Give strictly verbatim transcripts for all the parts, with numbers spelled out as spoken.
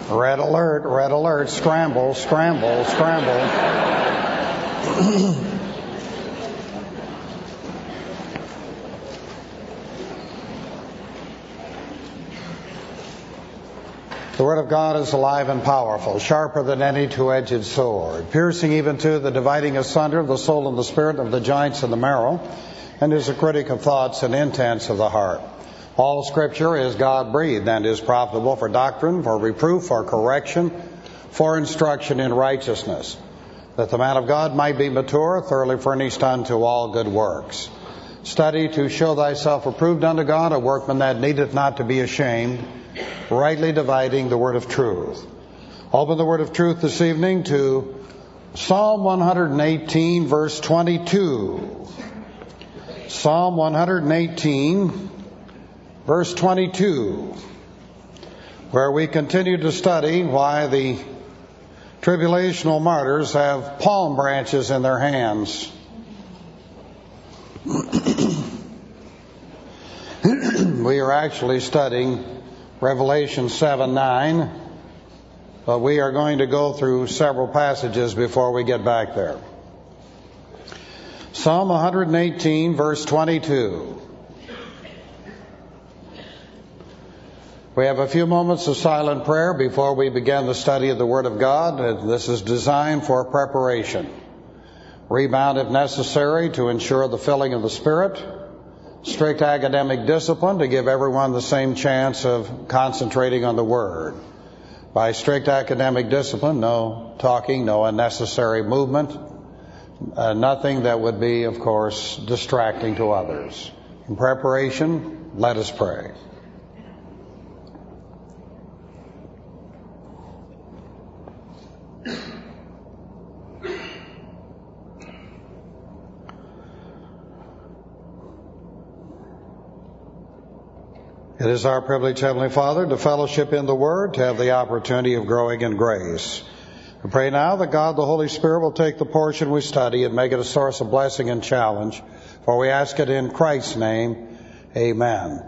Red alert, red alert, scramble, scramble, scramble. The Word of God is alive and powerful, sharper than any two-edged sword, piercing even to the dividing asunder of the soul and the spirit, of the joints and the marrow, and is a critic of thoughts and intents of the heart. All Scripture is God-breathed and is profitable for doctrine, for reproof, for correction, for instruction in righteousness, that the man of God might be mature, thoroughly furnished unto all good works. Study to show thyself approved unto God, a workman that needeth not to be ashamed, rightly dividing the word of truth. Open the word of truth this evening to Psalm one eighteen, verse twenty-two. Psalm one eighteen, verse twenty-two, where we continue to study why the tribulational martyrs have palm branches in their hands. We are actually studying Revelation seven nine, but we are going to go through several passages before we get back there. Psalm one eighteen, verse twenty-two. We have a few moments of silent prayer before we begin the study of the Word of God. This is designed for preparation. Rebound if necessary to ensure the filling of the Spirit. Strict academic discipline to give everyone the same chance of concentrating on the Word. By strict academic discipline, no talking, no unnecessary movement, uh, nothing that would be, of course, distracting to others. In preparation, let us pray. It is our privilege, Heavenly Father, to fellowship in the Word, to have the opportunity of growing in grace. We pray now that God, the Holy Spirit, will take the portion we study and make it a source of blessing and challenge, for we ask it in Christ's name. Amen.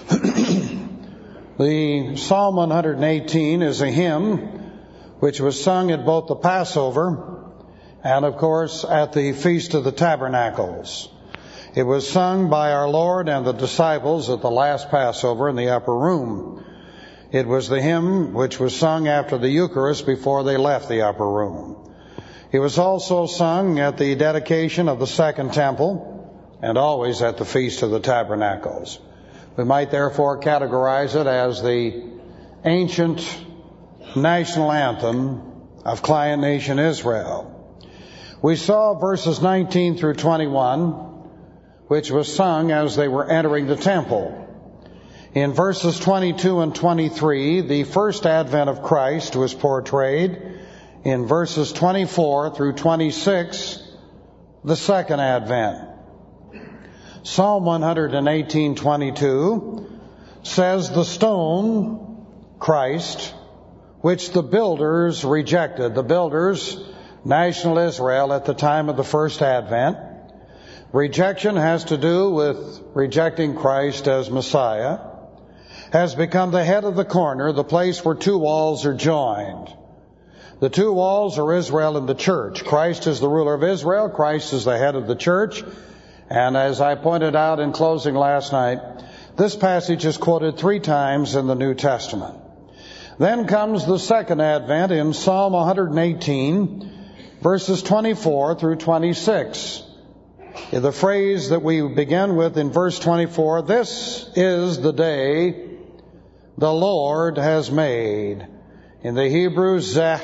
The Psalm one eighteen is a hymn which was sung at both the Passover and, of course, at the Feast of the Tabernacles. It was sung by our Lord and the disciples at the last Passover in the upper room. It was the hymn which was sung after the Eucharist before they left the upper room. It was also sung at the dedication of the Second Temple and always at the Feast of the Tabernacles. We might therefore categorize it as the ancient national anthem of client nation Israel. We saw verses nineteen through twenty-one, which was sung as they were entering the temple. In verses twenty-two and twenty-three, the first advent of Christ was portrayed. In verses twenty-four through twenty-six, the second advent. Psalm one eighteen, twenty-two says, "The stone, Christ, which the builders rejected." The builders, national Israel at the time of the first advent. Rejection has to do with rejecting Christ as Messiah, has become the head of the corner, the place where two walls are joined. The two walls are Israel and the church. Christ is the ruler of Israel. Christ is the head of the church. And as I pointed out in closing last night, this passage is quoted three times in the New Testament. Then comes the second advent in Psalm one eighteen, verses twenty-four through twenty-six. The phrase that we begin with in verse twenty-four, "This is the day the Lord has made." In the Hebrew, Zeh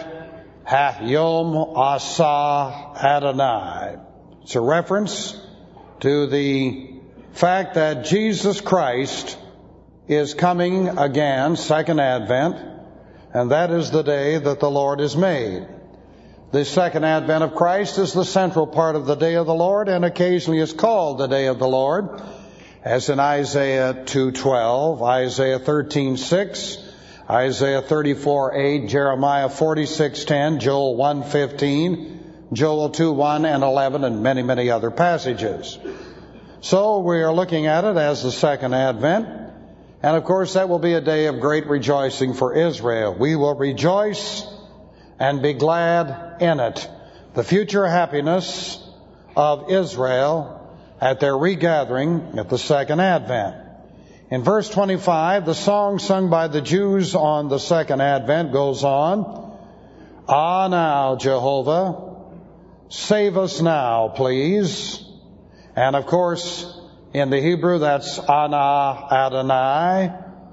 ha-yom asa Adonai. It's a reference to the fact that Jesus Christ is coming again, second advent, and that is the day that the Lord has made. The second advent of Christ is the central part of the day of the Lord, and occasionally is called the day of the Lord, as in Isaiah two twelve, Isaiah thirteen six, Isaiah thirty-four eight, Jeremiah forty-six ten, Joel one fifteen, Joel two one and eleven, and many, many other passages. So we are looking at it as the second advent, And of course, that will be a day of great rejoicing for Israel. We will rejoice and be glad in it. The future happiness of Israel at their regathering at the second advent. In verse twenty-five, the song sung by the Jews on the second advent goes on, "Ah, now, Jehovah, save us now, please." And of course, in the Hebrew, that's Ana Adonai,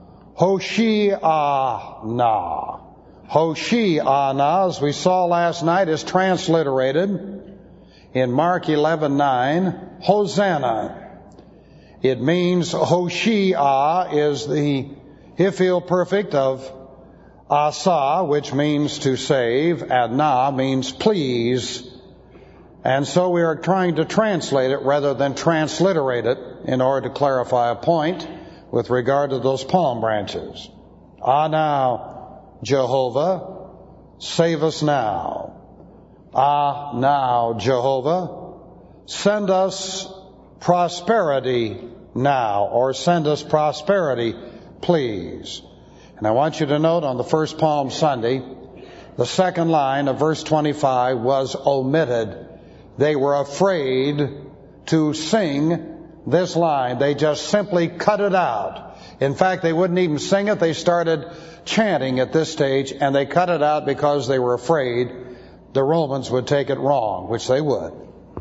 Hoshi'ana. Hoshi'ana, as we saw last night, is transliterated in Mark eleven nine, Hosanna. It means Hoshi'ah is the Hiphil perfect of Asa, which means to save, and Na means please. And so we are trying to translate it rather than transliterate it in order to clarify a point with regard to those palm branches. Ah, now, Jehovah, save us now. Ah, now, Jehovah, send us prosperity now, or send us prosperity, please. And I want you to note on the first Palm Sunday, the second line of verse twenty-five was omitted. They were afraid to sing this line. They just simply cut it out. In fact, they wouldn't even sing it. They started chanting at this stage, and they cut it out because they were afraid the Romans would take it wrong, which they would.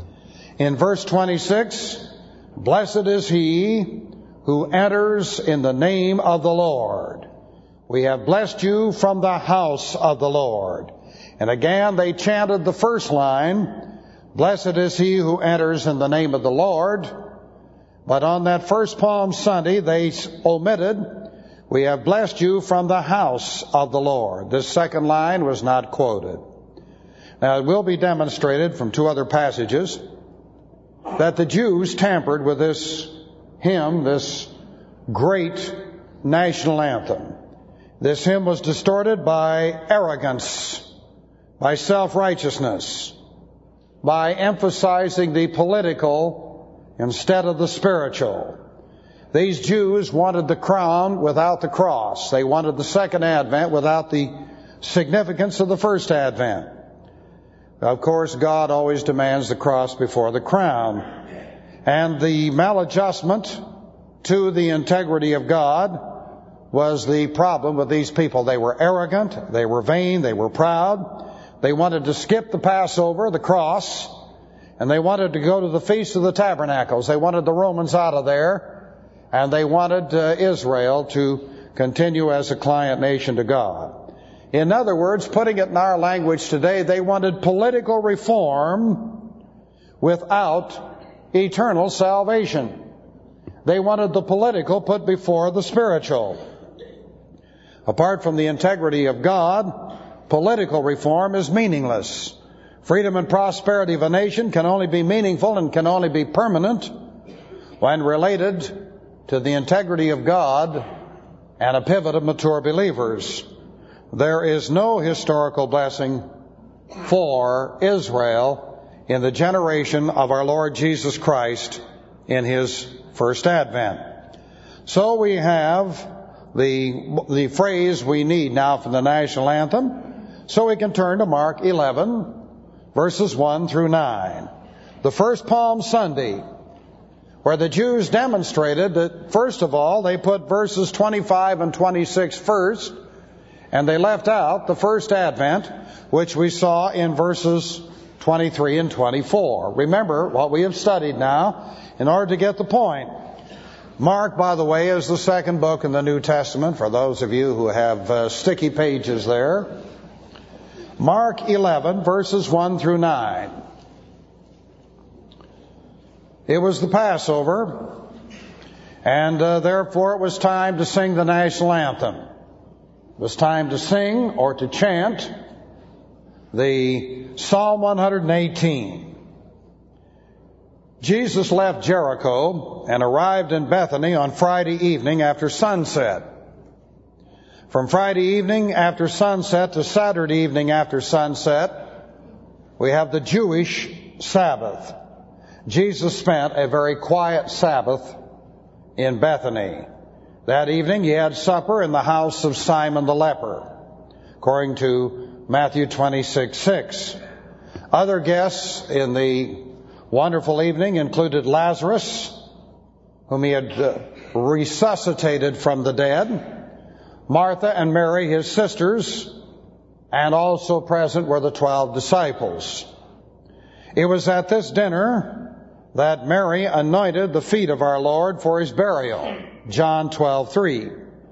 In verse twenty-six, "Blessed is he who enters in the name of the Lord. We have blessed you from the house of the Lord." And again, they chanted the first line, "Blessed is he who enters in the name of the Lord." But on that first Palm Sunday, they omitted, "We have blessed you from the house of the Lord." This second line was not quoted. Now, it will be demonstrated from two other passages that the Jews tampered with this hymn, this great national anthem. This hymn was distorted by arrogance, by self-righteousness, by emphasizing the political instead of the spiritual. These Jews wanted the crown without the cross. They wanted the second advent without the significance of the first advent. Of course, God always demands the cross before the crown. And the maladjustment to the integrity of God was the problem with these people. They were arrogant, they were vain, they were proud. They wanted to skip the Passover, the cross, and they wanted to go to the Feast of the Tabernacles. They wanted the Romans out of there, and they wanted uh, Israel to continue as a client nation to God. In other words, putting it in our language today, they wanted political reform without eternal salvation. They wanted the political put before the spiritual. Apart from the integrity of God, political reform is meaningless. Freedom and prosperity of a nation can only be meaningful and can only be permanent when related to the integrity of God and a pivot of mature believers. There is no historical blessing for Israel in the generation of our Lord Jesus Christ in His first advent. So we have the, the phrase we need now for the national anthem. So we can turn to Mark eleven, verses one through nine. The first Palm Sunday, where the Jews demonstrated that, first of all, they put verses twenty-five and twenty-six first, and they left out the first advent, which we saw in verses twenty-three and twenty-four. Remember what we have studied now in order to get the point. Mark, by the way, is the second book in the New Testament, for those of you who have uh, sticky pages there. Mark eleven, verses one through nine. It was the Passover, and uh, therefore it was time to sing the national anthem. It was time to sing or to chant the Psalm one hundred eighteen. Jesus left Jericho and arrived in Bethany on Friday evening after sunset. From Friday evening after sunset to Saturday evening after sunset, we have the Jewish Sabbath. Jesus spent a very quiet Sabbath in Bethany. That evening he had supper in the house of Simon the leper, according to Matthew twenty-six six. Other guests in the wonderful evening included Lazarus, whom he had uh, resuscitated from the dead, Martha and Mary, his sisters, and also present were the twelve disciples. It was at this dinner that Mary anointed the feet of our Lord for his burial, John twelve three.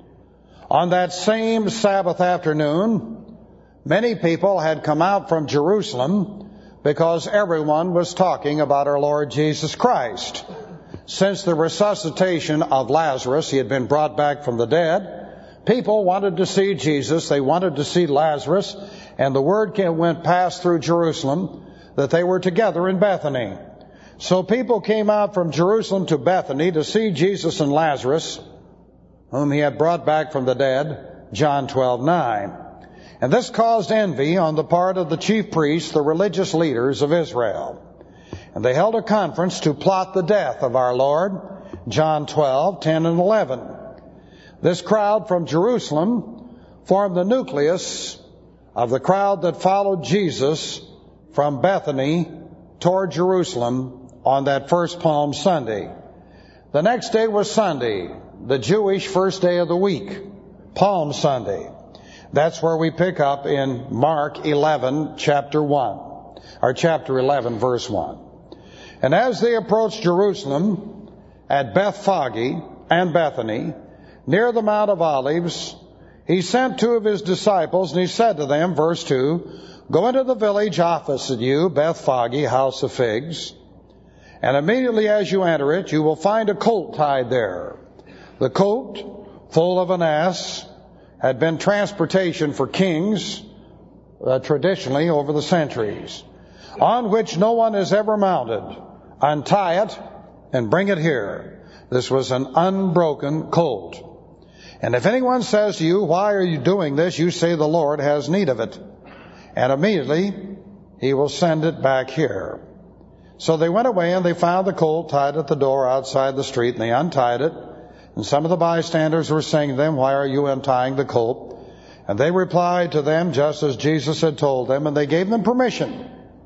On that same Sabbath afternoon, many people had come out from Jerusalem because everyone was talking about our Lord Jesus Christ. Since the resuscitation of Lazarus, he had been brought back from the dead, people wanted to see Jesus, they wanted to see Lazarus, and the word went past through Jerusalem that they were together in Bethany. So people came out from Jerusalem to Bethany to see Jesus and Lazarus, whom he had brought back from the dead, John twelve nine. And this caused envy on the part of the chief priests, the religious leaders of Israel. And they held a conference to plot the death of our Lord, John twelve ten and eleven. This crowd from Jerusalem formed the nucleus of the crowd that followed Jesus from Bethany toward Jerusalem on that first Palm Sunday. The next day was Sunday, the Jewish first day of the week, Palm Sunday. That's where we pick up in Mark eleven, chapter one, or chapter eleven, verse one. And as they approached Jerusalem at Bethphage and Bethany, near the Mount of Olives, he sent two of his disciples, and he said to them, verse two, "Go into the village opposite you, Bethphage, house of figs, and immediately as you enter it, you will find a colt tied there. The colt, full of an ass, had been transportation for kings, uh, traditionally over the centuries, on which no one has ever mounted. Untie it and bring it here." This was an unbroken colt. "And if anyone says to you, 'Why are you doing this?' you say, 'The Lord has need of it.' And immediately he will send it back here." So they went away and they found the colt tied at the door outside the street, and they untied it. And some of the bystanders were saying to them, "Why are you untying the colt?" And they replied to them just as Jesus had told them, and they gave them permission.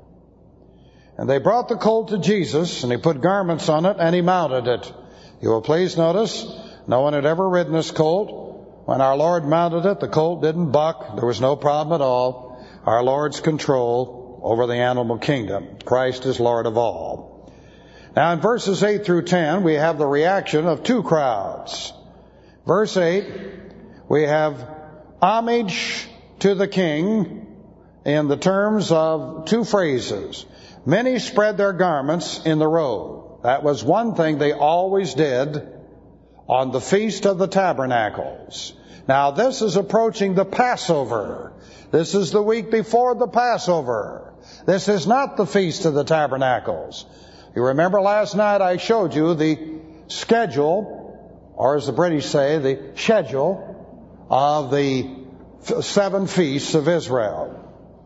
And they brought the colt to Jesus, and he put garments on it, and he mounted it. You will please notice, no one had ever ridden this colt. When our Lord mounted it, the colt didn't buck. There was no problem at all. Our Lord's control over the animal kingdom. Christ is Lord of all. Now in verses eight through ten, we have the reaction of two crowds. Verse eight, we have homage to the king in the terms of two phrases. Many spread their garments in the road. That was one thing they always did on the Feast of the Tabernacles. Now this is approaching the Passover. This is the week before the Passover. This is not the Feast of the Tabernacles. You remember last night I showed you the schedule, or as the British say, the schedule of the seven feasts of Israel.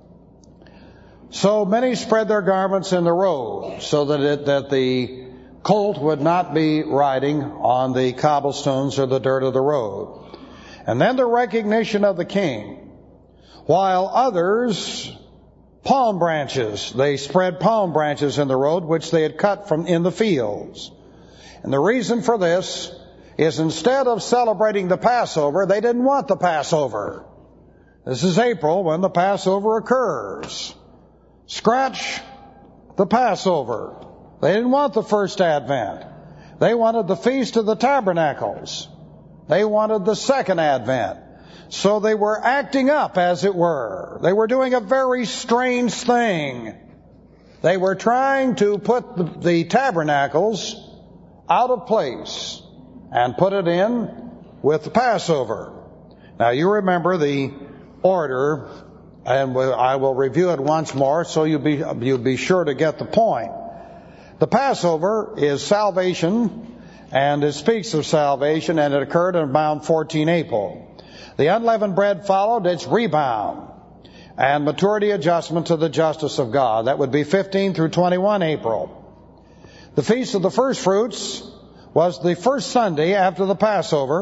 So many spread their garments in the road so that it, that the colt would not be riding on the cobblestones or the dirt of the road. And then the recognition of the king. While others, palm branches, they spread palm branches in the road which they had cut from in the fields. And the reason for this is instead of celebrating the Passover, they didn't want the Passover. This is April when the Passover occurs. Scratch the Passover. They didn't want the first Advent. They wanted the Feast of the Tabernacles. They wanted the second Advent. So they were acting up, as it were. They were doing a very strange thing. They were trying to put the, the tabernacles out of place and put it in with the Passover. Now you remember the order, and I will review it once more so you'll be, you'll be sure to get the point. The Passover is salvation, and it speaks of salvation, and it occurred in around fourteen April. The unleavened bread followed its rebound and maturity adjustment to the justice of God. That would be fifteen through twenty-one April. The Feast of the First Fruits was the first Sunday after the Passover,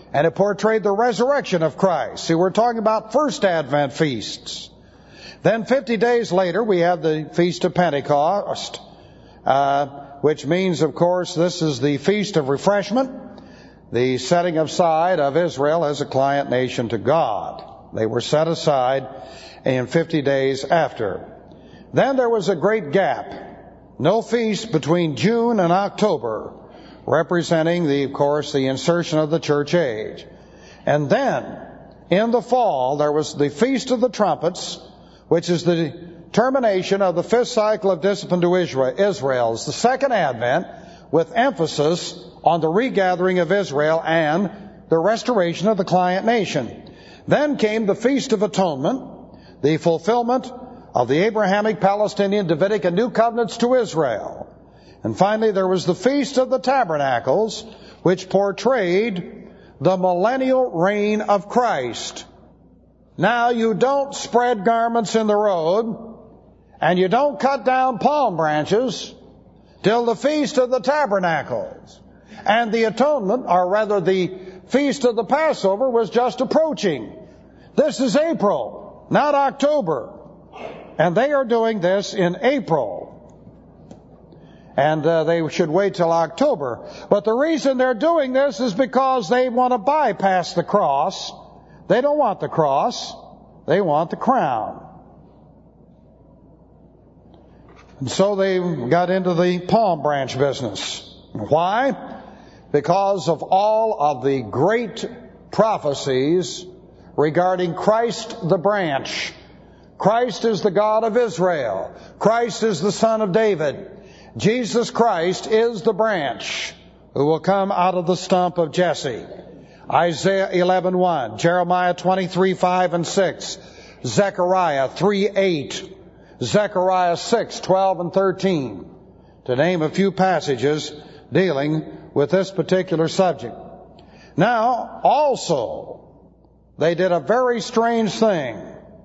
And it portrayed the resurrection of Christ. See, we're talking about first Advent feasts. Then fifty days later, we have the Feast of Pentecost, uh, which means, of course, this is the Feast of Refreshment, the setting aside of Israel as a client nation to God. They were set aside in fifty days after. Then there was a great gap. No feast between June and October, representing, the, of course, the insertion of the church age. And then, in the fall, there was the Feast of the Trumpets, which is the termination of the fifth cycle of discipline to Israel. It's the second Advent, with emphasis on the regathering of Israel and the restoration of the client nation. Then came the Feast of Atonement, the fulfillment of the Abrahamic, Palestinian, Davidic, and New Covenants to Israel. And finally, there was the Feast of the Tabernacles, which portrayed the millennial reign of Christ. Now, you don't spread garments in the road, and you don't cut down palm branches till the Feast of the Tabernacles. And the atonement, or rather the Feast of the Passover, was just approaching. This is April, not October. And they are doing this in April. And uh, they should wait till October. But the reason they're doing this is because they want to bypass the cross. They don't want the cross. They want the crown. And so they got into the palm branch business. Why? Because of all of the great prophecies regarding Christ the branch. Christ is the God of Israel. Christ is the Son of David. Jesus Christ is the branch who will come out of the stump of Jesse. Isaiah eleven one, Jeremiah twenty-three five and six, Zechariah three eight, Zechariah six twelve and thirteen, to name a few passages dealing with this particular subject. Now, also, they did a very strange thing.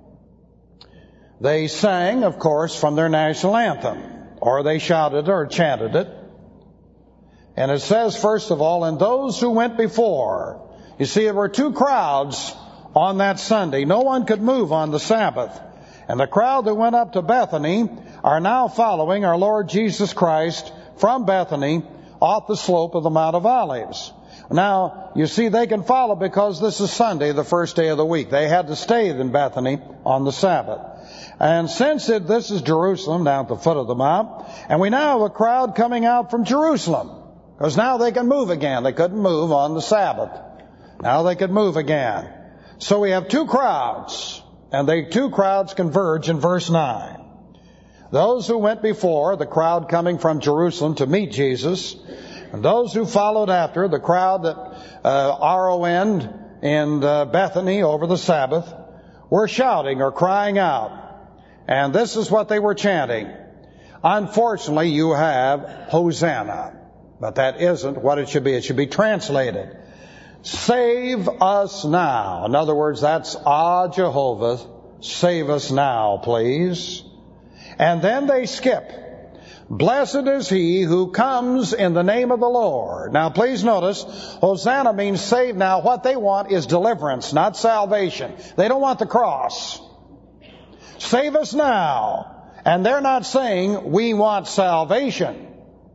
They sang, of course, from their national anthem, or they shouted or chanted it. And it says, first of all, and those who went before. You see, there were two crowds on that Sunday. No one could move on the Sabbath. And the crowd that went up to Bethany are now following our Lord Jesus Christ from Bethany off the slope of the Mount of Olives. Now, you see, they can follow because this is Sunday, the first day of the week. They had to stay in Bethany on the Sabbath. And since it, this is Jerusalem, down at the foot of the mount, and we now have a crowd coming out from Jerusalem, because now they can move again. They couldn't move on the Sabbath. Now they could move again. So we have two crowds, and the two crowds converge in verse nine. Those who went before, the crowd coming from Jerusalem to meet Jesus, and those who followed after, the crowd that uh, R O N'd in uh, Bethany over the Sabbath, were shouting or crying out. And this is what they were chanting. Unfortunately, you have Hosanna. But that isn't what it should be. It should be translated, save us now. In other words, that's, Ah, Jehovah, save us now, please. And then they skip. Blessed is he who comes in the name of the Lord. Now, please notice, Hosanna means save now. What they want is deliverance, not salvation. They don't want the cross. Save us now. And they're not saying we want salvation.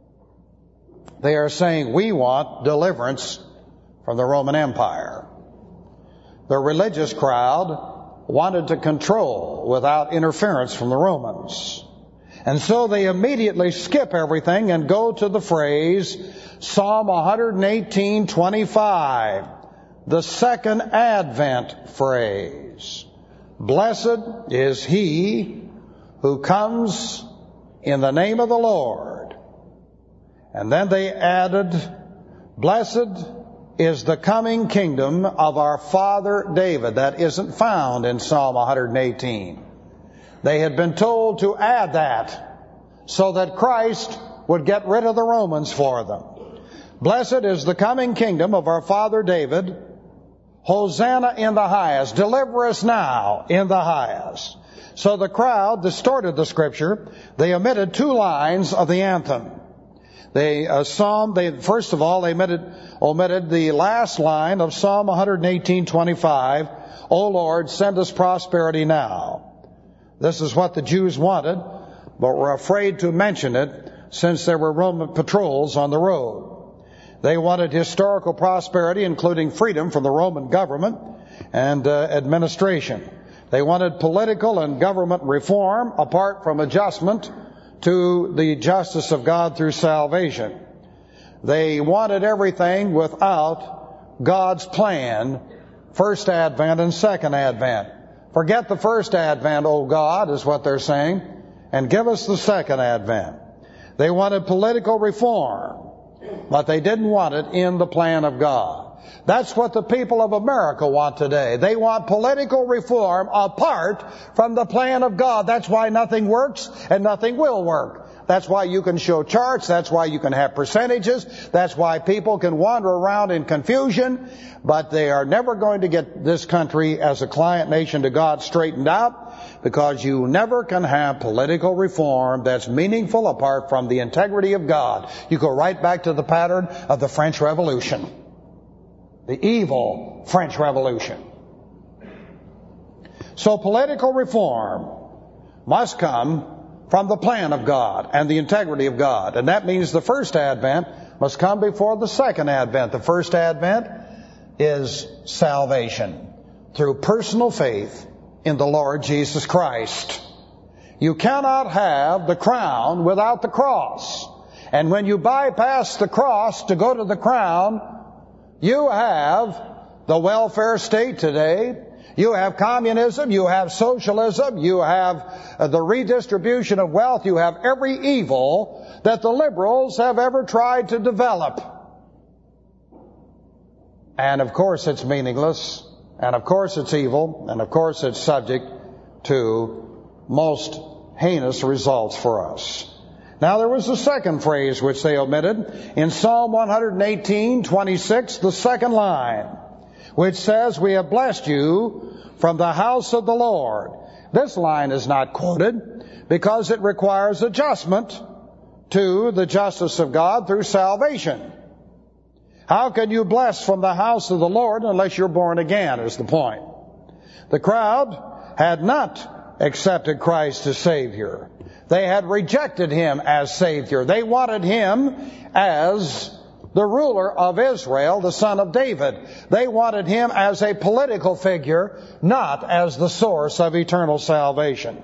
They are saying we want deliverance from the Roman Empire. The religious crowd wanted to control without interference from the Romans. And so they immediately skip everything and go to the phrase Psalm one eighteen twenty-five, the second Advent phrase. Blessed is he who comes in the name of the Lord. And then they added, blessed is the coming kingdom of our father David. That isn't found in Psalm one eighteen. They had been told to add that so that Christ would get rid of the Romans for them. Blessed is the coming kingdom of our father David. Hosanna in the highest. Deliver us now in the highest. So the crowd distorted the scripture. They omitted two lines of the anthem. They, uh, Psalm, they, first of all, they omitted, omitted the last line of Psalm one eighteen twenty-five, O Lord, send us prosperity now. This is what the Jews wanted, but were afraid to mention it since there were Roman patrols on the road. They wanted historical prosperity, including freedom from the Roman government and uh, administration. They wanted political and government reform apart from adjustment to the justice of God through salvation. They wanted everything without God's plan, first advent and second advent. Forget the first advent, O God, is what they're saying, and give us the second advent. They wanted political reform, but they didn't want it in the plan of God. That's what the people of America want today. They want political reform apart from the plan of God. That's why nothing works and nothing will work. That's why you can show charts. That's why you can have percentages. That's why people can wander around in confusion. But they are never going to get this country as a client nation to God straightened out, because you never can have political reform that's meaningful apart from the integrity of God. You go right back to the pattern of the French Revolution. The evil French Revolution. So political reform must come from the plan of God and the integrity of God. And that means the first advent must come before the second advent. The first advent is salvation through personal faith in the Lord Jesus Christ. You cannot have the crown without the cross. And when you bypass the cross to go to the crown, you have the welfare state today. You have communism. You have socialism. You have uh, the redistribution of wealth. You have every evil that the liberals have ever tried to develop. And of course it's meaningless. And of course it's evil. And of course it's subject to most heinous results for us. Now there was a second phrase which they omitted in Psalm one eighteen twenty-six, the second line, which says, we have blessed you from the house of the Lord. This line is not quoted because it requires adjustment to the justice of God through salvation. How can you bless from the house of the Lord unless you're born again, is the point. The crowd had not accepted Christ as Savior. They had rejected Him as Savior. They wanted Him as the ruler of Israel, the son of David. They wanted Him as a political figure, not as the source of eternal salvation.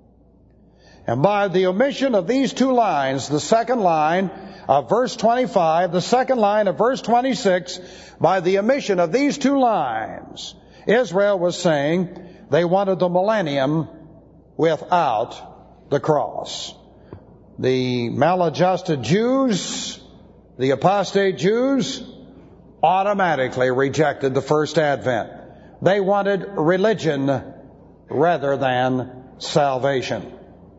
And by the omission of these two lines, the second line of verse twenty-five, the second line of verse twenty-six, by the omission of these two lines, Israel was saying they wanted the millennium without the cross. The maladjusted Jews, the apostate Jews, automatically rejected the first advent. They wanted religion rather than salvation.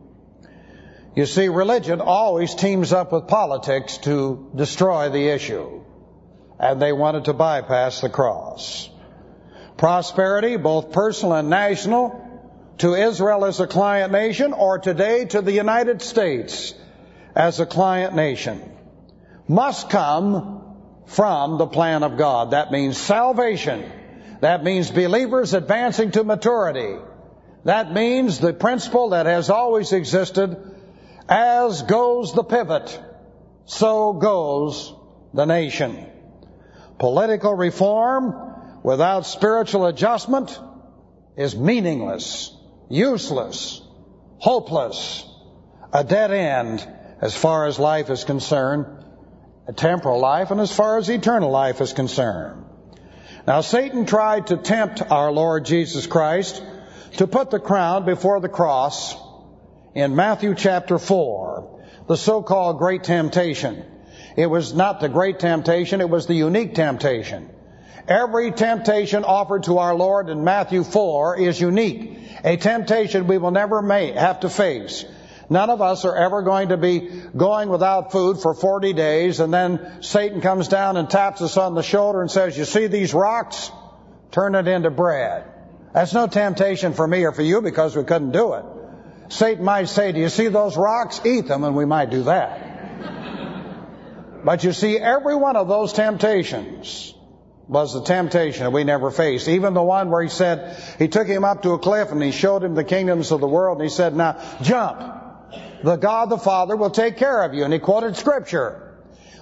You see, religion always teams up with politics to destroy the issue. And they wanted to bypass the cross. Prosperity, both personal and national, to Israel as a client nation, or today to the United States as a client nation, must come from the plan of God. That means salvation. That means believers advancing to maturity. That means the principle that has always existed: as goes the pivot, so goes the nation. Political reform without spiritual adjustment is meaningless, useless, hopeless, a dead end as far as life is concerned, a temporal life, and as far as eternal life is concerned. Now, Satan tried to tempt our Lord Jesus Christ to put the crown before the cross in Matthew chapter four, the so-called Great Temptation. It was not the Great Temptation, it was the unique temptation. Every temptation offered to our Lord in Matthew four is unique. A temptation we will never may have to face. None of us are ever going to be going without food for forty days, and then Satan comes down and taps us on the shoulder and says, you see these rocks? Turn it into bread. That's no temptation for me or for you, because we couldn't do it. Satan might say, do you see those rocks? Eat them, and we might do that. But you see, every one of those temptations was the temptation that we never faced. Even the one where he said, he took him up to a cliff and he showed him the kingdoms of the world and he said, now jump. The God the Father will take care of you. And he quoted Scripture.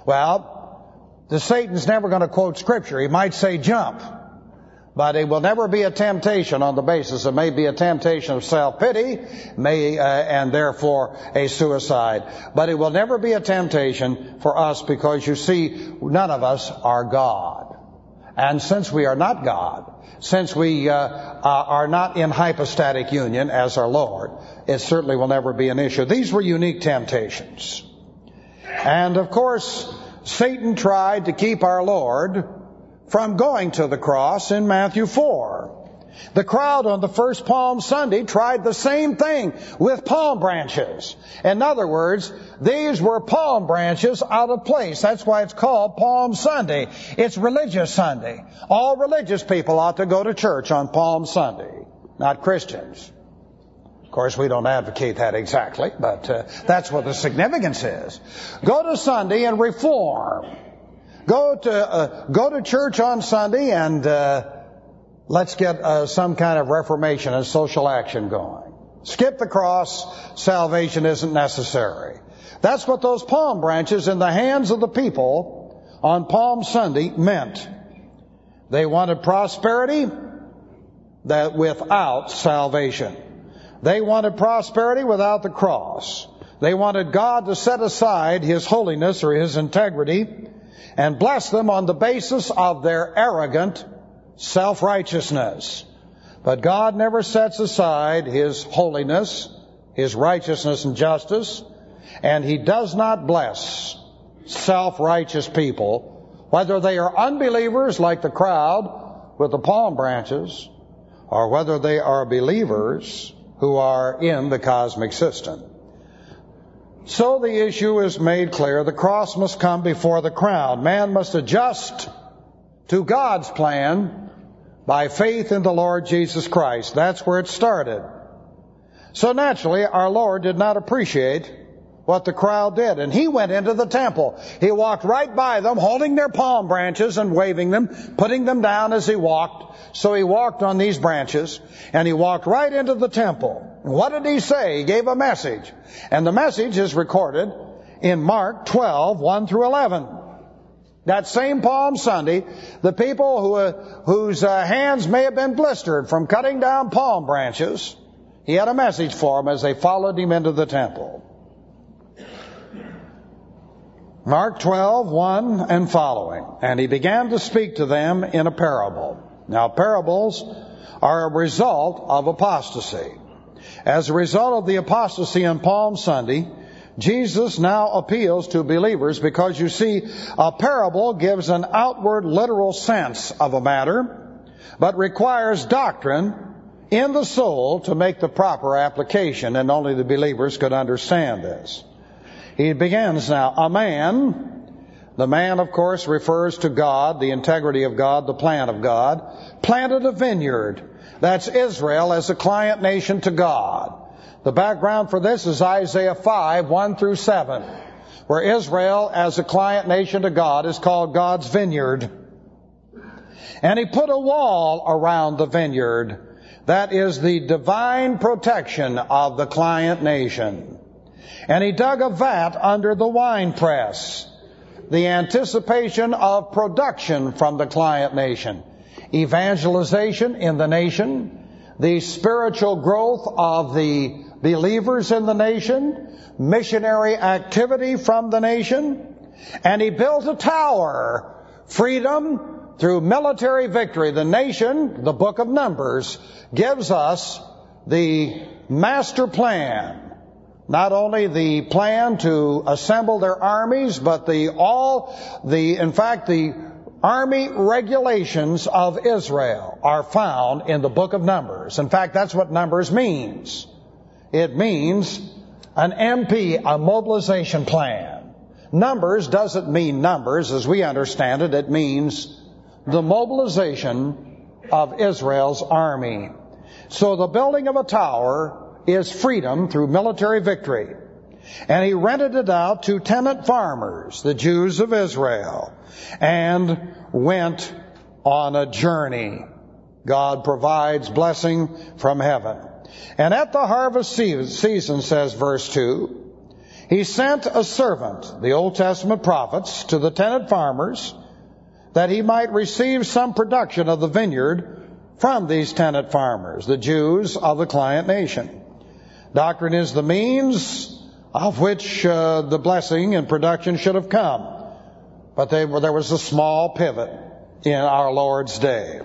Well, the Satan's never going to quote Scripture. He might say jump. But it will never be a temptation on the basis it may be a temptation of self-pity, may uh, and therefore a suicide. But it will never be a temptation for us because, you see, none of us are God. And since we are not God, since we uh, uh, are not in hypostatic union as our Lord, it certainly will never be an issue. These were unique temptations. And of course, Satan tried to keep our Lord from going to the cross in Matthew four. The crowd on the first Palm Sunday tried the same thing with palm branches. In other words, these were palm branches out of place. That's why it's called Palm Sunday. It's religious Sunday. All religious people ought to go to church on Palm Sunday, not Christians. Of course, we don't advocate that exactly, but uh, that's what the significance is. Go to Sunday and reform. Go to uh, go to church on Sunday and uh, let's get uh, some kind of reformation and social action going. Skip the cross. Salvation isn't necessary. That's what those palm branches in the hands of the people on Palm Sunday meant. They wanted prosperity that without salvation. They wanted prosperity without the cross. They wanted God to set aside His holiness or His integrity and bless them on the basis of their arrogant self-righteousness. But God never sets aside His holiness, His righteousness and justice, and He does not bless self-righteous people, whether they are unbelievers like the crowd with the palm branches, or whether they are believers who are in the cosmic system. So the issue is made clear. The cross must come before the crown. Man must adjust to God's plan by faith in the Lord Jesus Christ. That's where it started. So naturally, our Lord did not appreciate what the crowd did. And He went into the temple. He walked right by them, holding their palm branches and waving them, putting them down as He walked. So He walked on these branches, and He walked right into the temple. And what did He say? He gave a message. And the message is recorded in Mark twelve, one through eleven. That same Palm Sunday, the people who, uh, whose uh, hands may have been blistered from cutting down palm branches, He had a message for them as they followed Him into the temple. Mark twelve, one and following. And He began to speak to them in a parable. Now, parables are a result of apostasy. As a result of the apostasy on Palm Sunday, Jesus now appeals to believers because, you see, a parable gives an outward literal sense of a matter, but requires doctrine in the soul to make the proper application, and only the believers could understand this. He begins now. A man, the man, of course, refers to God, the integrity of God, the plan of God, planted a vineyard. That's Israel as a client nation to God. The background for this is Isaiah five, one through seven, where Israel as a client nation to God is called God's vineyard. And He put a wall around the vineyard. That is the divine protection of the client nation. And He dug a vat under the winepress, the anticipation of production from the client nation, evangelization in the nation, the spiritual growth of the believers in the nation, missionary activity from the nation. And He built a tower, freedom through military victory. The nation, the book of Numbers, gives us the master plan. Not only the plan to assemble their armies, but the all the in fact the army regulations of Israel are found in the book of Numbers. In fact, that's what Numbers means. It means an M P, a mobilization plan. Numbers doesn't mean numbers as we understand it. It means the mobilization of Israel's army. So the building of a tower is freedom through military victory. And he rented it out to tenant farmers, the Jews of Israel, and went on a journey. God provides blessing from heaven. And at the harvest season, says verse two, he sent a servant, the Old Testament prophets, to the tenant farmers, that he might receive some production of the vineyard from these tenant farmers, the Jews of the client nation. Doctrine is the means of which uh, the blessing and production should have come. But they, there was a small pivot in our Lord's day.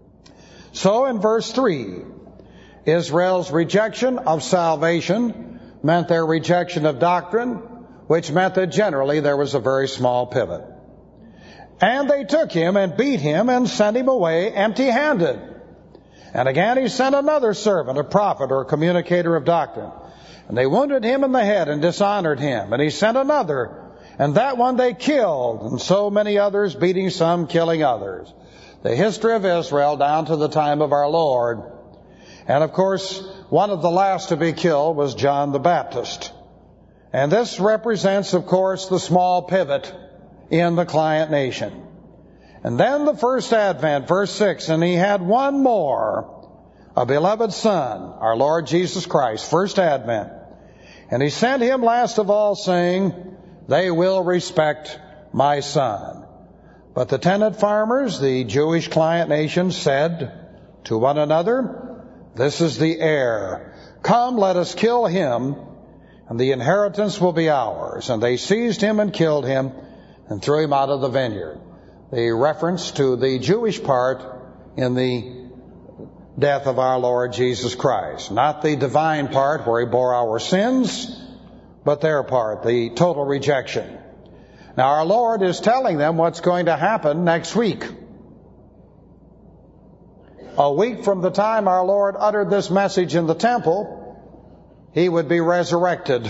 So in verse three, Israel's rejection of salvation meant their rejection of doctrine, which meant that generally there was a very small pivot. And they took him and beat him and sent him away empty-handed. And again he sent another servant, a prophet or a communicator of doctrine. And they wounded him in the head and dishonored him. And he sent another, and that one they killed, and so many others, beating some, killing others. The history of Israel down to the time of our Lord. And of course, one of the last to be killed was John the Baptist. And this represents, of course, the small pivot in the client nation. And then the first advent, verse six, and he had one more, a beloved son, our Lord Jesus Christ, first advent. And he sent him last of all, saying, they will respect my son. But the tenant farmers, the Jewish client nation, said to one another, this is the heir. Come, let us kill him, and the inheritance will be ours. And they seized him and killed him and threw him out of the vineyard. The reference to the Jewish part in the death of our Lord Jesus Christ. Not the divine part where he bore our sins, but their part, the total rejection. Now our Lord is telling them what's going to happen next week. A week from the time our Lord uttered this message in the temple, he would be resurrected.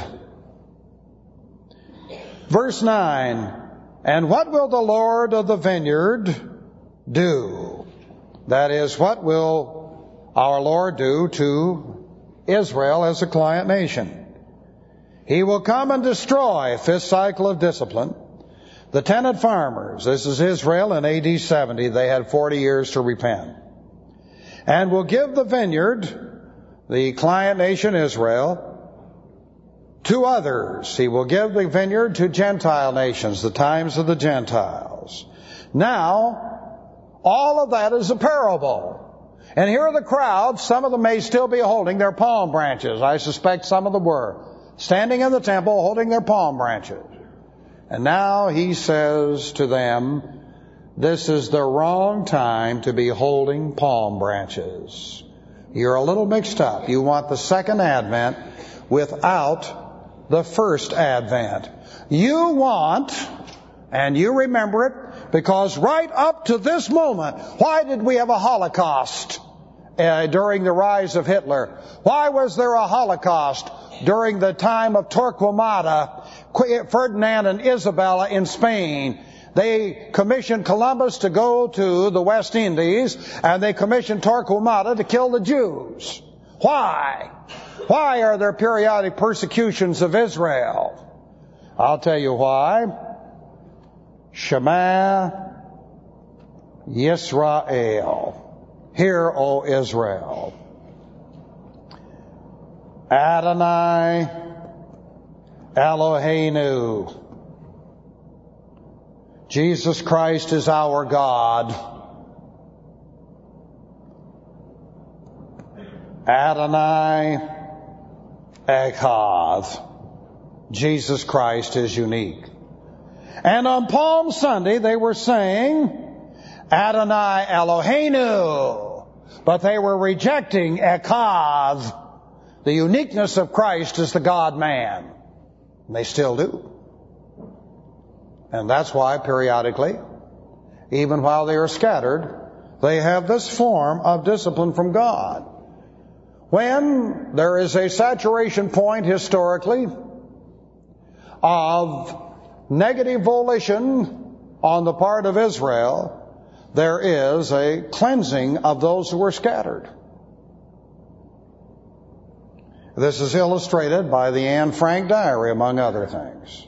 Verse nine, and what will the Lord of the vineyard do? That is, what will our Lord do to Israel as a client nation? He will come and destroy, fifth cycle of discipline, the tenant farmers. This is Israel in A D seventy. They had forty years to repent. And will give the vineyard, the client nation Israel, to others. He will give the vineyard to Gentile nations, the times of the Gentiles. Now, all of that is a parable. And here are the crowds. Some of them may still be holding their palm branches. I suspect some of them were. Standing in the temple holding their palm branches. And now he says to them, this is the wrong time to be holding palm branches. You're a little mixed up. You want the second advent without the first advent. You want, and you remember it, because right up to this moment, why did we have a Holocaust uh, during the rise of Hitler? Why was there a Holocaust during the time of Torquemada, Ferdinand and Isabella in Spain? They commissioned Columbus to go to the West Indies, and they commissioned Torquemada to kill the Jews. Why? Why are there periodic persecutions of Israel? I'll tell you why. Shema Yisrael. Hear, O Israel. Adonai Eloheinu. Jesus Christ is our God. Adonai Echad. Jesus Christ is unique. And on Palm Sunday they were saying Adonai Eloheinu, but they were rejecting Echad, the uniqueness of Christ as the God-man. And they still do. And that's why periodically, even while they are scattered, they have this form of discipline from God. When there is a saturation point historically of negative volition on the part of Israel, there is a cleansing of those who are scattered. This is illustrated by the Anne Frank diary, among other things.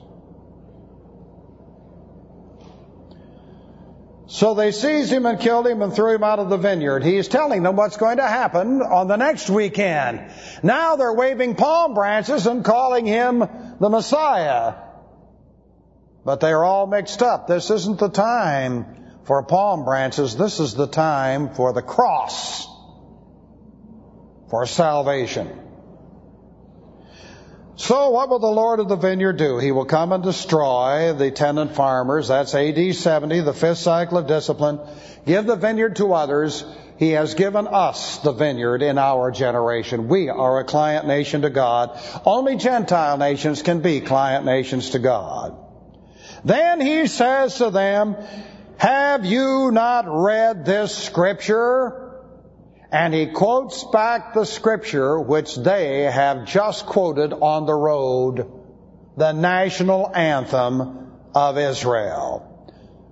So they seized him and killed him and threw him out of the vineyard. He is telling them what's going to happen on the next weekend. Now they're waving palm branches and calling him the Messiah. But they're all mixed up. This isn't the time for palm branches. This is the time for the cross, for salvation. So what will the Lord of the vineyard do? He will come and destroy the tenant farmers. That's A D seventy, the fifth cycle of discipline. Give the vineyard to others. He has given us the vineyard in our generation. We are a client nation to God. Only Gentile nations can be client nations to God. Then he says to them, have you not read this scripture? And he quotes back the scripture which they have just quoted on the road, the national anthem of Israel.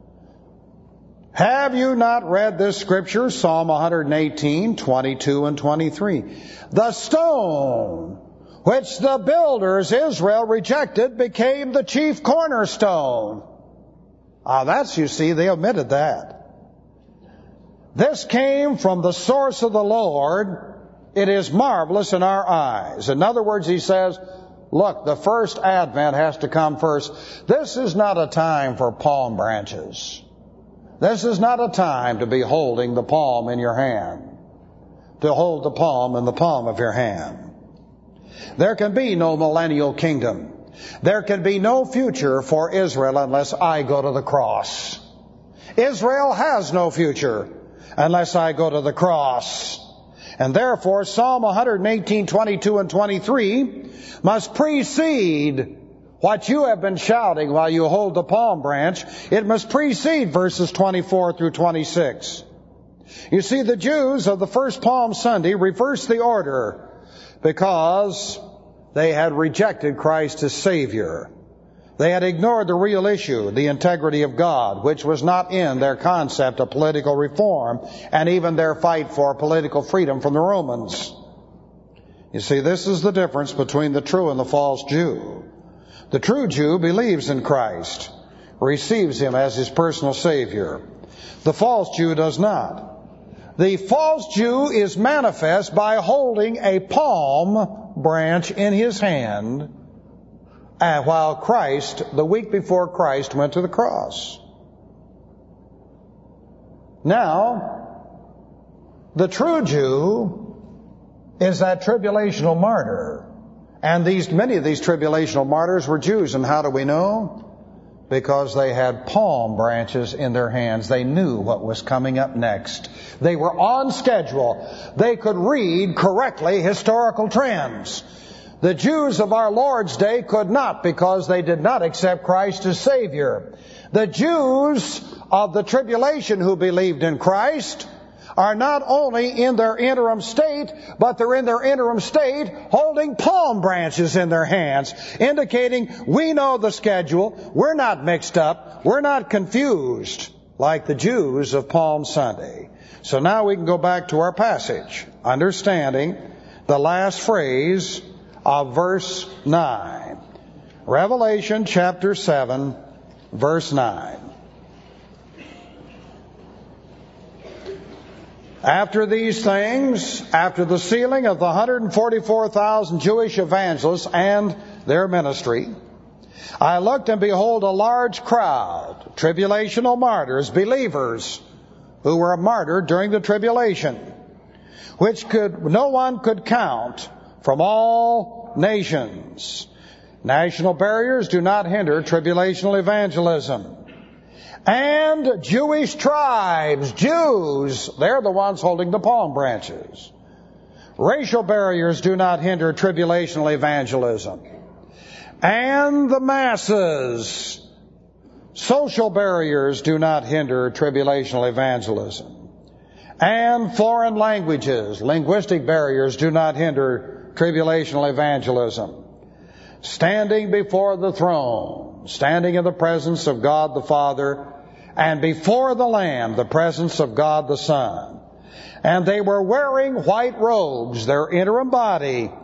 Have you not read this scripture? Psalm one eighteen, twenty-two and twenty-three. The stone which the builders Israel rejected became the chief cornerstone. Ah, that's, you see, they omitted that. This came from the source of the Lord. It is marvelous in our eyes. In other words, he says, look, the first advent has to come first. This is not a time for palm branches. This is not a time to be holding the palm in your hand, to hold the palm in the palm of your hand. There can be no millennial kingdom. There can be no future for Israel unless I go to the cross. Israel has no future unless I go to the cross. And therefore, Psalm one eighteen, twenty-two and twenty-three must precede what you have been shouting while you hold the palm branch. It must precede verses twenty-four through twenty-six. You see, the Jews of the first Palm Sunday reversed the order because they had rejected Christ as Savior. They had ignored the real issue, the integrity of God, which was not in their concept of political reform and even their fight for political freedom from the Romans. You see, this is the difference between the true and the false Jew. The true Jew believes in Christ, receives Him as his personal Savior. The false Jew does not. The false Jew is manifest by holding a palm branch in his hand, and while Christ, the week before Christ, went to the cross. Now, the true Jew is that tribulational martyr. And these, many of these tribulational martyrs were Jews. And how do we know? Because they had palm branches in their hands. They knew what was coming up next. They were on schedule. They could read correctly historical trends. The Jews of our Lord's day could not, because they did not accept Christ as Savior. The Jews of the tribulation who believed in Christ are not only in their interim state, but they're in their interim state holding palm branches in their hands, indicating we know the schedule, we're not mixed up, we're not confused like the Jews of Palm Sunday. So now we can go back to our passage, understanding the last phrase of verse nine. Revelation chapter seven, verse nine. After these things, after the sealing of the one hundred forty-four thousand Jewish evangelists and their ministry, I looked, and behold, a large crowd, tribulational martyrs, believers, who were martyred during the tribulation, which could no one could count, from all nations. National barriers do not hinder tribulational evangelism. And Jewish tribes, Jews, they're the ones holding the palm branches. Racial barriers do not hinder tribulational evangelism. And the masses, social barriers do not hinder tribulational evangelism. And foreign languages, linguistic barriers do not hinder tribulational evangelism. Standing before the throne, standing in the presence of God the Father, and before the Lamb, the presence of God the Son. And they were wearing white robes, their interim body,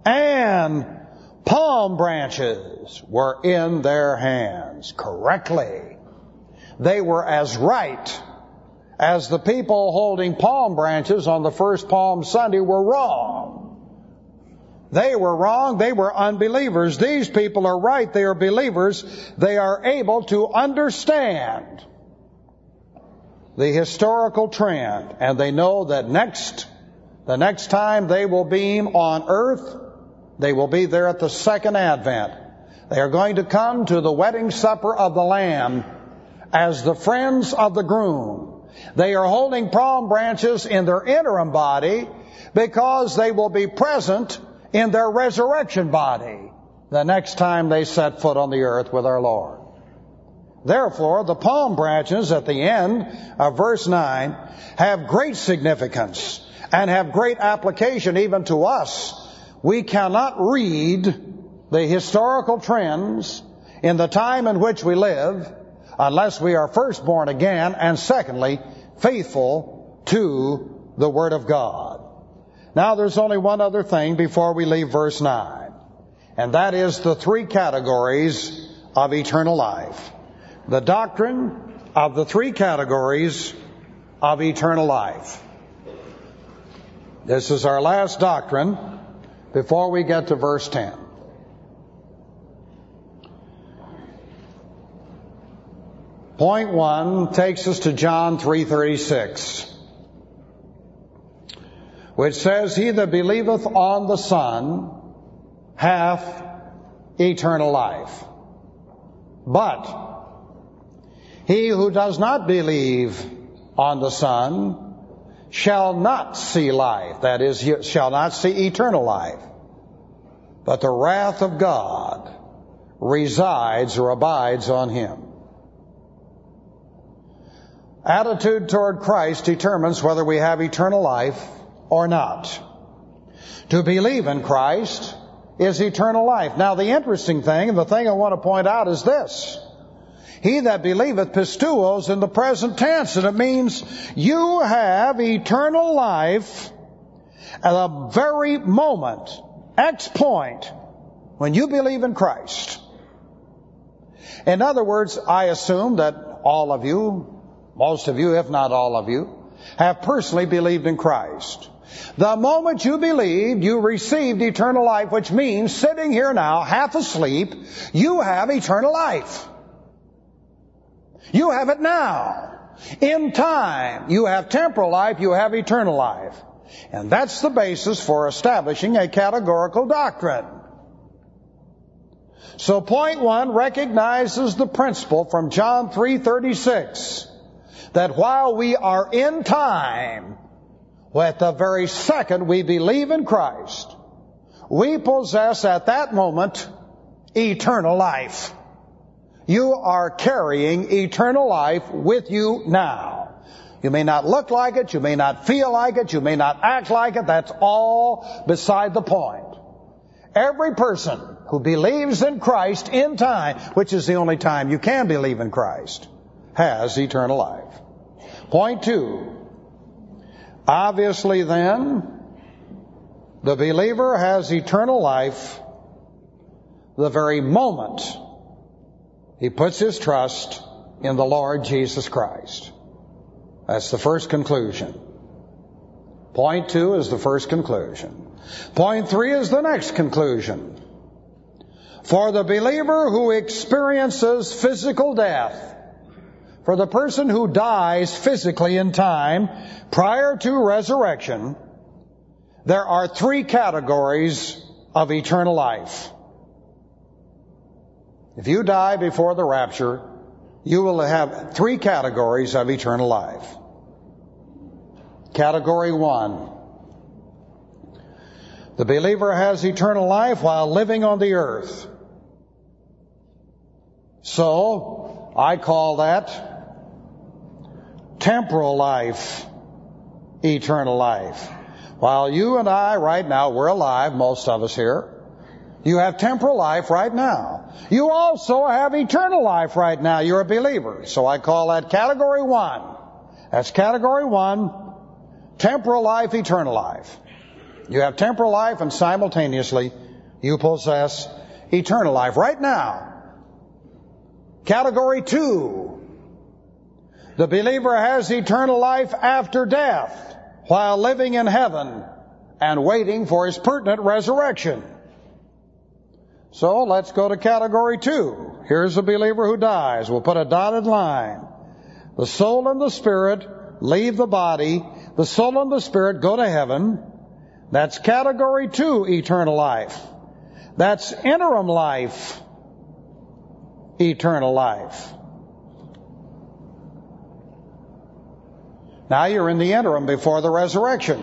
and palm branches were in their hands. Correctly. They were as right as the people holding palm branches on the first Palm Sunday were wrong. They were wrong. They were unbelievers. These people are right. They are believers. They are able to understand the historical trend, and they know that next, the next time they will beam on earth, they will be there at the second advent. They are going to come to the wedding supper of the Lamb as the friends of the groom. They are holding palm branches in their interim body because they will be present in their resurrection body the next time they set foot on the earth with our Lord. Therefore, the palm branches at the end of verse nine have great significance and have great application even to us. We cannot read the historical trends in the time in which we live unless we are first born again and secondly, faithful to the Word of God. Now there's only one other thing before we leave verse nine, and that is the three categories of eternal life. The doctrine of the three categories of eternal life. This is our last doctrine before we get to verse ten. Point one takes us to John three thirty-six, which says, "He that believeth on the Son hath eternal life. But he who does not believe on the Son shall not see life," that is, shall not see eternal life, "but the wrath of God resides or abides on him." Attitude toward Christ determines whether we have eternal life or not. To believe in Christ is eternal life. Now the interesting thing, and the thing I want to point out is this. He that believeth pistuos in the present tense, and it means you have eternal life at the very moment, X point, when you believe in Christ. In other words, I assume that all of you, most of you, if not all of you, have personally believed in Christ. The moment you believed, you received eternal life, which means sitting here now, half asleep, you have eternal life. You have it now. In time, you have temporal life, you have eternal life. And that's the basis for establishing a categorical doctrine. So point one recognizes the principle from John three thirty-six, that while we are in time, at the very second we believe in Christ, we possess at that moment eternal life. You are carrying eternal life with you now. You may not look like it, you may not feel like it, you may not act like it. That's all beside the point. Every person who believes in Christ in time, which is the only time you can believe in Christ, has eternal life. Point two. Obviously then, the believer has eternal life the very moment he puts his trust in the Lord Jesus Christ. That's the first conclusion. Point two is the first conclusion. Point three is the next conclusion. For the believer who experiences physical death, for the person who dies physically in time prior to resurrection, there are three categories of eternal life. If you die before the rapture, you will have three categories of eternal life. Category one. The believer has eternal life while living on the earth. So, I call that temporal life, eternal life. While you and I right now, we're alive, most of us here, you have temporal life right now. You also have eternal life right now. You're a believer. So I call that category one. That's category one, temporal life, eternal life. You have temporal life, and simultaneously you possess eternal life. Right now, category two, the believer has eternal life after death while living in heaven and waiting for his pertinent resurrection. So let's go to category two. Here's a believer who dies. We'll put a dotted line. The soul and the spirit leave the body. The soul and the spirit go to heaven. That's category two, eternal life. That's interim life, eternal life. Now you're in the interim before the resurrection.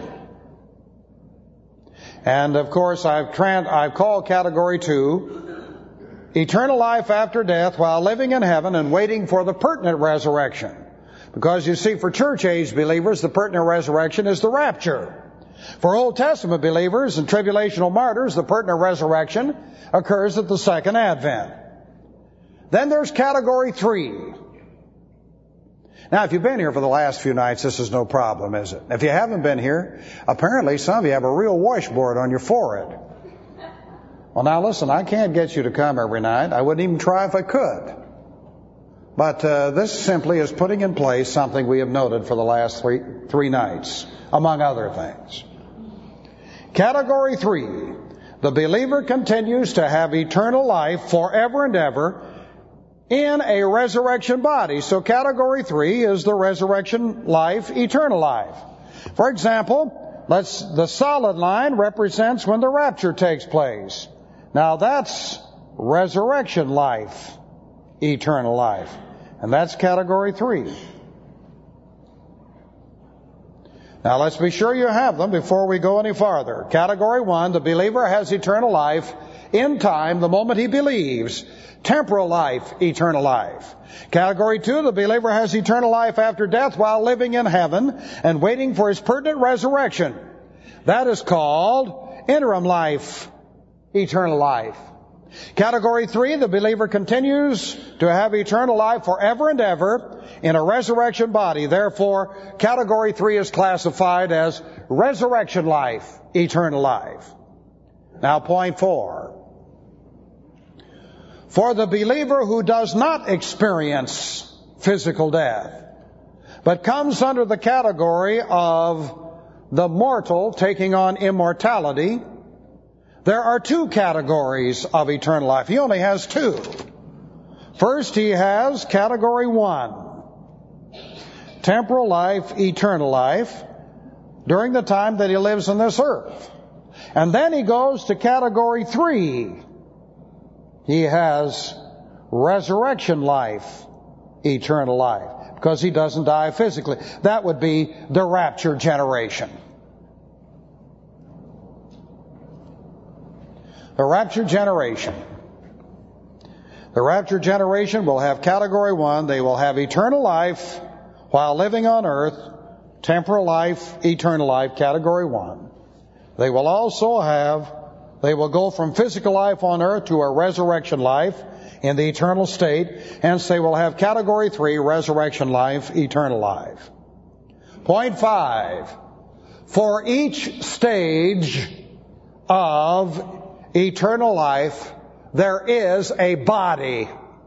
And of course, I've, trans- I've called category two eternal life after death while living in heaven and waiting for the pertinent resurrection. Because you see, for church-age believers, the pertinent resurrection is the rapture. For Old Testament believers and tribulational martyrs, the pertinent resurrection occurs at the second advent. Then there's category three. Now, if you've been here for the last few nights, this is no problem, is it? If you haven't been here, apparently some of you have a real washboard on your forehead. Well, now listen, I can't get you to come every night. I wouldn't even try if I could. But uh, this simply is putting in place something we have noted for the last three, three nights, among other things. Category three, the believer continues to have eternal life forever and ever in a resurrection body. So category three is the resurrection life, eternal life. For example, let's, the solid line represents when the rapture takes place. Now that's resurrection life, eternal life. And that's category three. Now let's be sure you have them before we go any farther. Category one, the believer has eternal life in time the moment he believes. Temporal life, eternal life. Category two, the believer has eternal life after death while living in heaven and waiting for his pertinent resurrection. That is called interim life, eternal life. Category three, the believer continues to have eternal life forever and ever in a resurrection body. Therefore, category three is classified as resurrection life, eternal life. Now, point four. For the believer who does not experience physical death, but comes under the category of the mortal taking on immortality, there are two categories of eternal life. He only has two. First, he has category one, temporal life, eternal life, during the time that he lives on this earth. And then he goes to category three. He has resurrection life, eternal life, because he doesn't die physically. That would be the rapture generation. The rapture generation. The rapture generation will have category one. They will have eternal life while living on earth, temporal life, eternal life, category one. They will also have, they will go from physical life on earth to a resurrection life in the eternal state. Hence, they will have category three, resurrection life, eternal life. Point five. For each stage of eternal life, there is a body.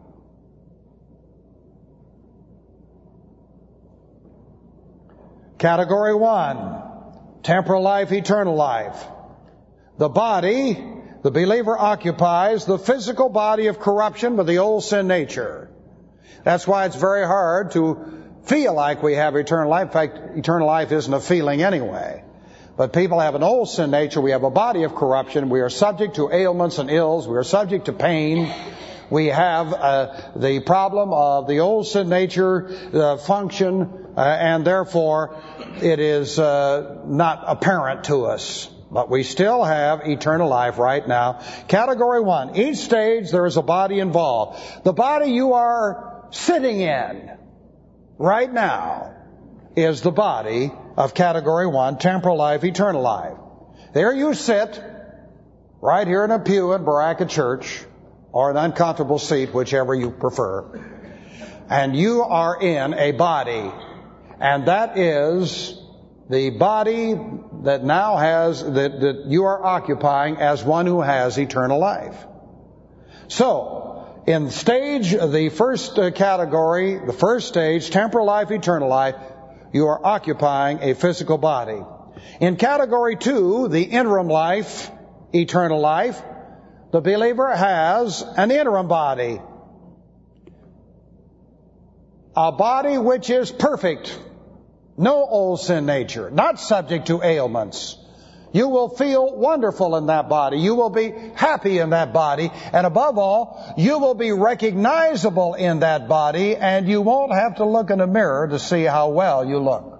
Category one, temporal life, eternal life. The body, the believer occupies the physical body of corruption with the old sin nature. That's why it's very hard to feel like we have eternal life. In fact, eternal life isn't a feeling anyway. But people have an old sin nature. We have a body of corruption. We are subject to ailments and ills. We are subject to pain. We have uh, the problem of the old sin nature uh, function, uh, and therefore it is uh, not apparent to us. But we still have eternal life right now. Category one, each stage there is a body involved. The body you are sitting in right now is the body of category one, temporal life, eternal life. There you sit, right here in a pew in Baraka Church, or an uncomfortable seat, whichever you prefer. And you are in a body. And that is the body that now has, that, that you are occupying as one who has eternal life. So, in stage, the first category, the first stage, temporal life, eternal life, you are occupying a physical body. In category two, the interim life, eternal life, the believer has an interim body. A body which is perfect. No old sin nature. Not subject to ailments. You will feel wonderful in that body. You will be happy in that body. And above all, you will be recognizable in that body, and you won't have to look in a mirror to see how well you look.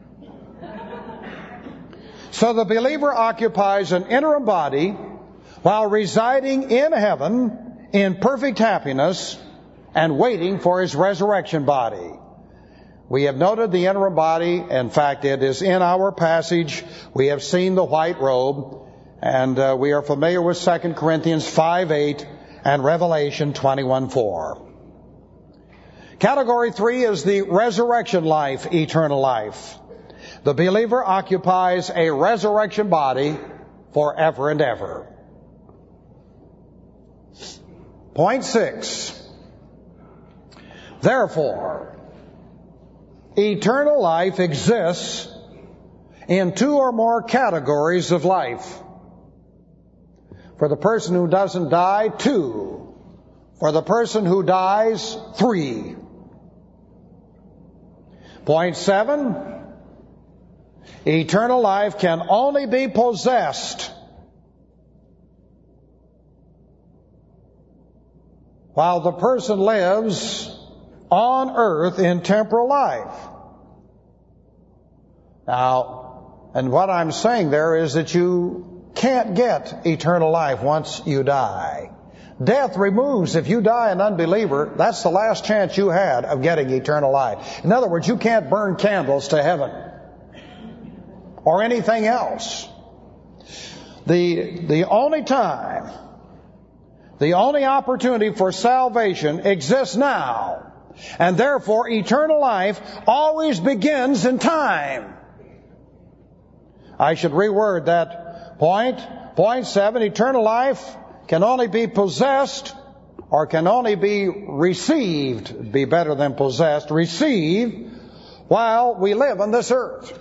So the believer occupies an interim body while residing in heaven in perfect happiness and waiting for his resurrection body. We have noted the interim body. In fact, it is in our passage. We have seen the white robe, and uh, we are familiar with Second Corinthians five eight and Revelation twenty-one four. Category three is the resurrection life, eternal life. The believer occupies a resurrection body forever and ever. Point six. Therefore, eternal life exists in two or more categories of life. For the person who doesn't die, two. For the person who dies, three. Point seven. Eternal life can only be possessed while the person lives on earth in temporal life. Now, and what I'm saying there is that you can't get eternal life once you die. Death removes, if you die an unbeliever, that's the last chance you had of getting eternal life. In other words, you can't burn candles to heaven or anything else. The, the only time, the only opportunity for salvation exists now. And therefore, eternal life always begins in time. I should reword that point. Point seven, eternal life can only be possessed or can only be received, be better than possessed, received while we live on this earth.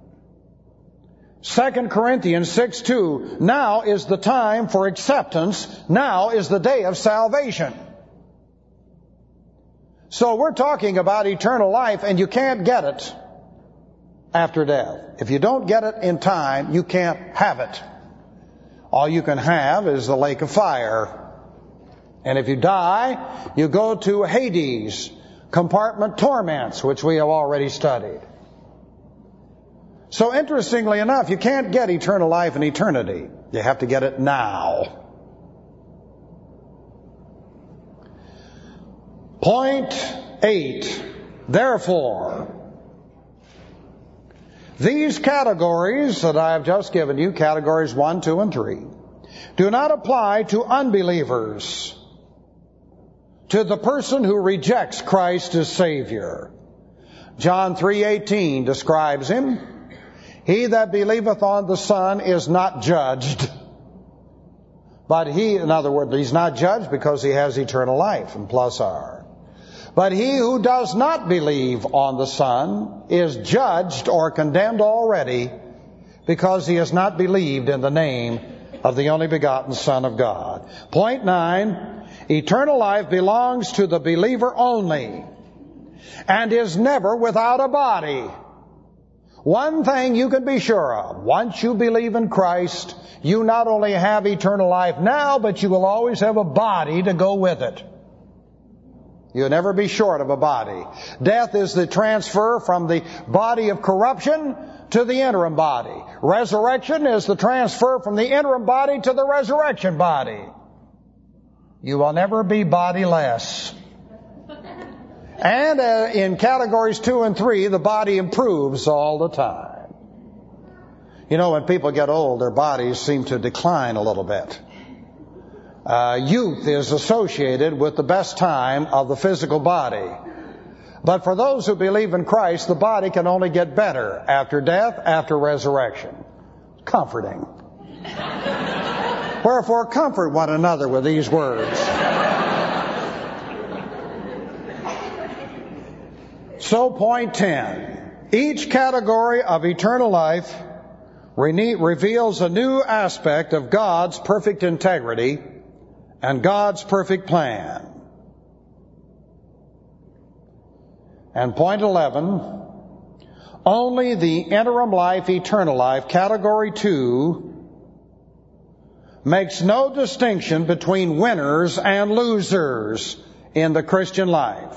Second Corinthians six two, now is the time for acceptance. Now is the day of salvation. So we're talking about eternal life, and you can't get it after death. If you don't get it in time, you can't have it. All you can have is the lake of fire. And if you die, you go to Hades, compartment torments, which we have already studied. So interestingly enough, you can't get eternal life in eternity. You have to get it now. Point eight. Therefore, these categories that I have just given you, categories one, two, and three, do not apply to unbelievers, to the person who rejects Christ as Savior. John three eighteen describes him. He that believeth on the Son is not judged. But he, in other words, he's not judged because he has eternal life, and plus R. But he who does not believe on the Son is judged or condemned already because he has not believed in the name of the only begotten Son of God. Point nine, eternal life belongs to the believer only and is never without a body. One thing you can be sure of, once you believe in Christ, you not only have eternal life now, but you will always have a body to go with it. You'll never be short of a body. Death is the transfer from the body of corruption to the interim body. Resurrection is the transfer from the interim body to the resurrection body. You will never be bodiless. And uh, in categories two and three, the body improves all the time. You know, when people get old, their bodies seem to decline a little bit. Uh, youth is associated with the best time of the physical body. But for those who believe in Christ, the body can only get better after death, after resurrection. comforting. Wherefore, comfort one another with these words. So, point ten. Each category of eternal life re- reveals a new aspect of God's perfect integrity and God's perfect plan. And point eleven, only the interim life, eternal life, category two, makes no distinction between winners and losers in the Christian life,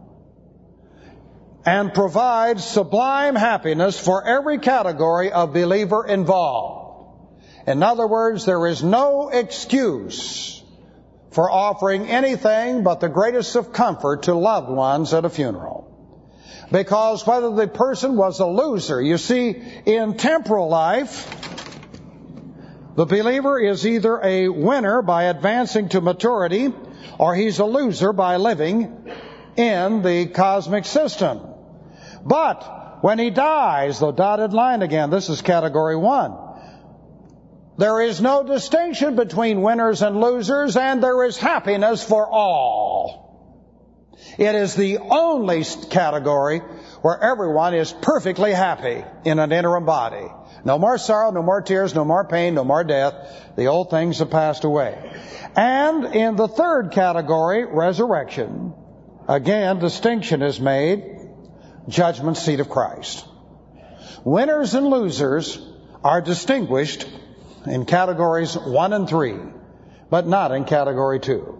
and provides sublime happiness for every category of believer involved. In other words, there is no excuse for offering anything but the greatest of comfort to loved ones at a funeral. Because whether the person was a loser, you see, in temporal life, the believer is either a winner by advancing to maturity, or he's a loser by living in the cosmic system. But when he dies, the dotted line again, this is category one. There is no distinction between winners and losers, and there is happiness for all. It is the only category where everyone is perfectly happy in an interim body. No more sorrow, no more tears, no more pain, no more death. The old things have passed away. And in the third category, resurrection, again, distinction is made. Judgment seat of Christ. Winners and losers are distinguished in categories one and three, but not in category two.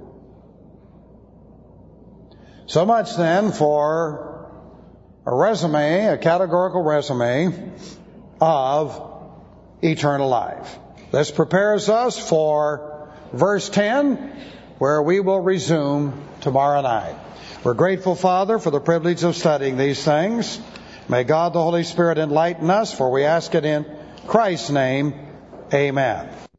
So much then for a resume, a categorical resume of eternal life. This prepares us for verse ten, where we will resume tomorrow night. We're grateful, Father, for the privilege of studying these things. May God the Holy Spirit enlighten us, for we ask it in Christ's name. Amen.